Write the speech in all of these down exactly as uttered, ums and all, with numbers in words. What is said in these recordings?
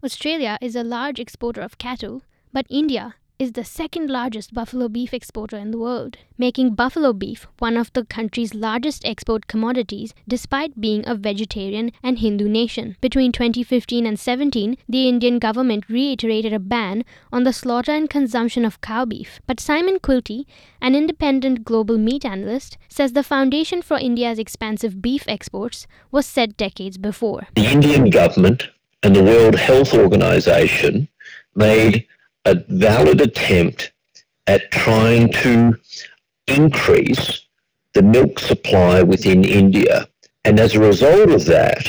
Australia is a large exporter of cattle, but India is the second largest buffalo beef exporter in the world, making buffalo beef one of the country's largest export commodities despite being a vegetarian and Hindu nation. Between twenty fifteen and seventeen, the Indian government reiterated a ban on the slaughter and consumption of cow beef. But Simon Quilty, an independent global meat analyst, says the foundation for India's expansive beef exports was set decades before. The Indian government and the World Health Organization made a valid attempt at trying to increase the milk supply within India. And as a result of that,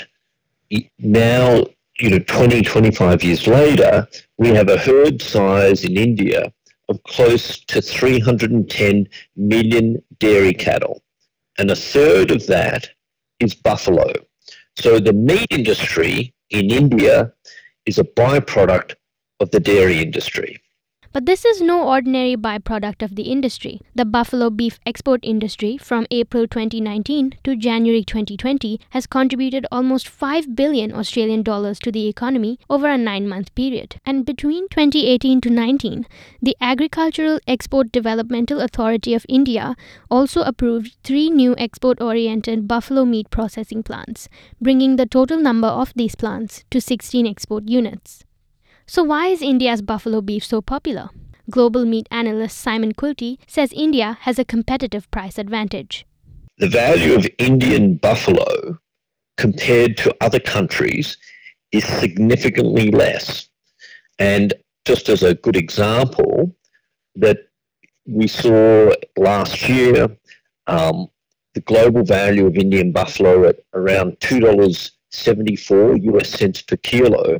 now, you know, twenty, twenty-five years later, we have a herd size in India of close to three hundred ten million dairy cattle. And a third of that is buffalo. So the meat industry in India is a byproduct of the dairy industry. But this is no ordinary byproduct of the industry. The buffalo beef export industry from April twenty nineteen to January twenty twenty has contributed almost five billion Australian dollars to the economy over a nine-month period. And between twenty eighteen to nineteen, the Agricultural Export Developmental Authority of India also approved three new export-oriented buffalo meat processing plants, bringing the total number of these plants to sixteen export units. So why is India's buffalo beef so popular? Global meat analyst Simon Quilty says India has a competitive price advantage. The value of Indian buffalo compared to other countries is significantly less. And just as a good example, that we saw last year, um, the global value of Indian buffalo at around two dollars seventy-four U S cents per kilo,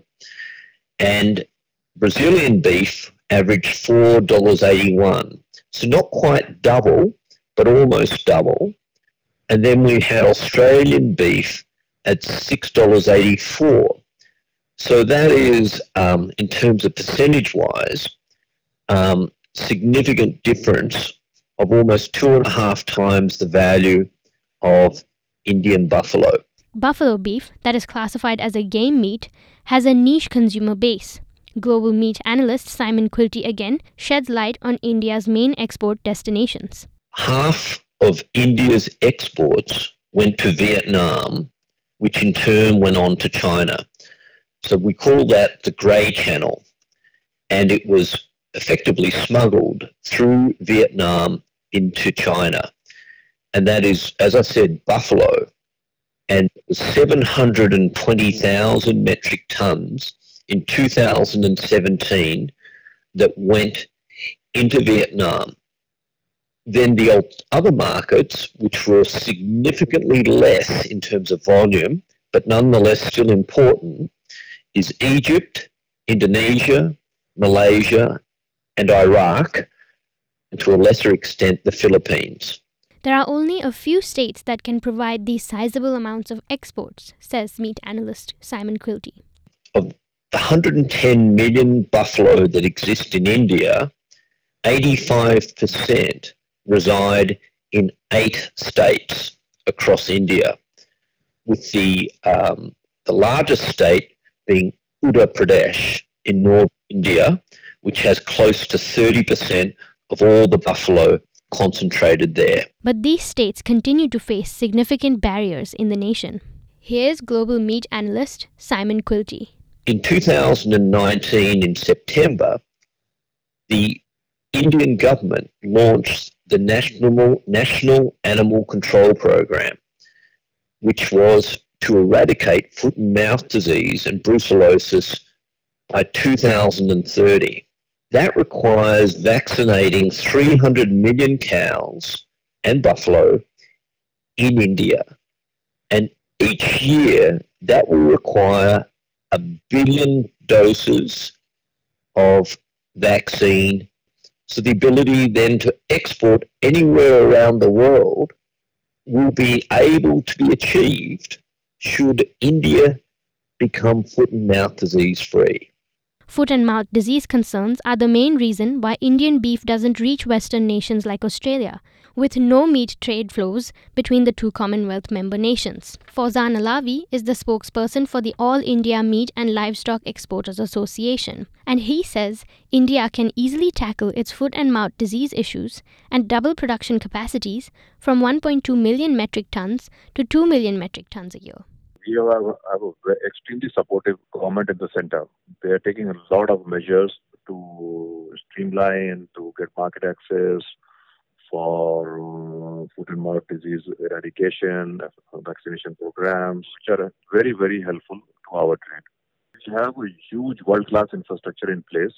and Brazilian beef averaged four dollars eighty-one. So not quite double, but almost double. And then we had Australian beef at six dollars eighty-four. So that is, um, in terms of percentage-wise, um, significant difference of almost two and a half times the value of Indian buffalo. Buffalo beef, that is classified as a game meat, has a niche consumer base. Global meat analyst Simon Quilty again sheds light on India's main export destinations. Half of India's exports went to Vietnam, which in turn went on to China. So we call that the grey channel. And it was effectively smuggled through Vietnam into China. And that is, as I said, buffalo. And seven hundred twenty thousand metric tons in two thousand seventeen that went into Vietnam. Then the other markets, which were significantly less in terms of volume, but nonetheless still important, is Egypt, Indonesia, Malaysia, and Iraq, and to a lesser extent, the Philippines. There are only a few states that can provide these sizable amounts of exports, says meat analyst Simon Quilty. Of the one hundred ten million buffalo that exist in India, eighty-five percent reside in eight states across India, with the, um, the largest state being Uttar Pradesh in North India, which has close to thirty percent of all the buffalo concentrated there. But these states continue to face significant barriers in the nation. Here's global meat analyst Simon Quilty. In two thousand nineteen, in September, the Indian government launched the National, National Animal Control Program, which was to eradicate foot and mouth disease and brucellosis by two thousand thirty. That requires vaccinating three hundred million cows and buffalo in India. And each year, that will require a billion doses of vaccine. So the ability then to export anywhere around the world will be able to be achieved should India become foot and mouth disease free. Foot and mouth disease concerns are the main reason why Indian beef doesn't reach Western nations like Australia, with no meat trade flows between the two Commonwealth member nations. Fauzan Alawi is the spokesperson for the All India Meat and Livestock Exporters Association, and he says India can easily tackle its foot and mouth disease issues and double production capacities from one point two million metric tons to two million metric tons a year. We have, have an extremely supportive government in the center. They are taking a lot of measures to streamline, to get market access for uh, foot and mouth disease eradication, vaccination programs, which are very, very helpful to our trade. We have a huge world-class infrastructure in place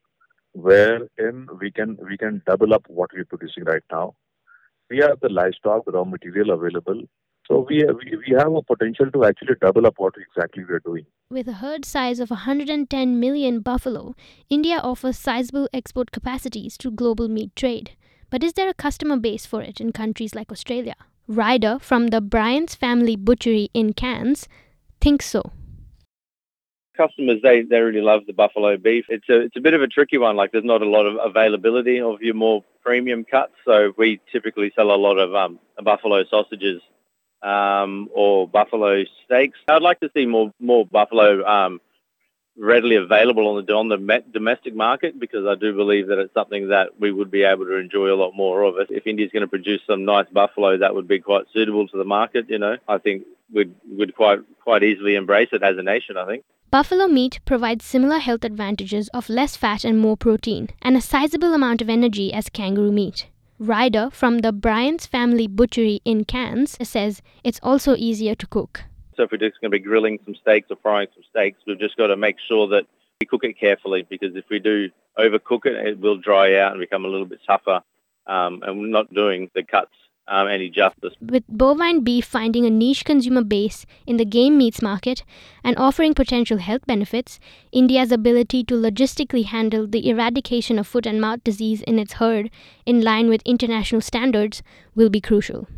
wherein we can we can double up what we're producing right now. We have the livestock, the raw material available. So we, we we have a potential to actually double up what exactly we're doing. With a herd size of one hundred ten million buffalo, India offers sizable export capacities to global meat trade. But is there a customer base for it in countries like Australia? Ryder from the Bryant's Family Butchery in Cairns thinks so. Customers, they, they really love the buffalo beef. It's a it's a bit of a tricky one. Like there's not a lot of availability of your more premium cuts. So we typically sell a lot of um, buffalo sausages um, or buffalo steaks. I'd like to see more more buffalo um, readily available on the on the domestic market, because I do believe that it's something that we would be able to enjoy a lot more of. It. If India's going to produce some nice buffalo, that would be quite suitable to the market. You know, I think we'd would quite quite easily embrace it as a nation, I think. Buffalo meat provides similar health advantages of less fat and more protein, and a sizable amount of energy as kangaroo meat. Ryder from the Bryant's Family Butchery in Cairns says it's also easier to cook. So if we're just going to be grilling some steaks or frying some steaks, we've just got to make sure that we cook it carefully, because if we do overcook it, it will dry out and become a little bit tougher, um, and we're not doing the cuts um, any justice. With bovine beef finding a niche consumer base in the game meats market and offering potential health benefits, India's ability to logistically handle the eradication of foot and mouth disease in its herd in line with international standards will be crucial.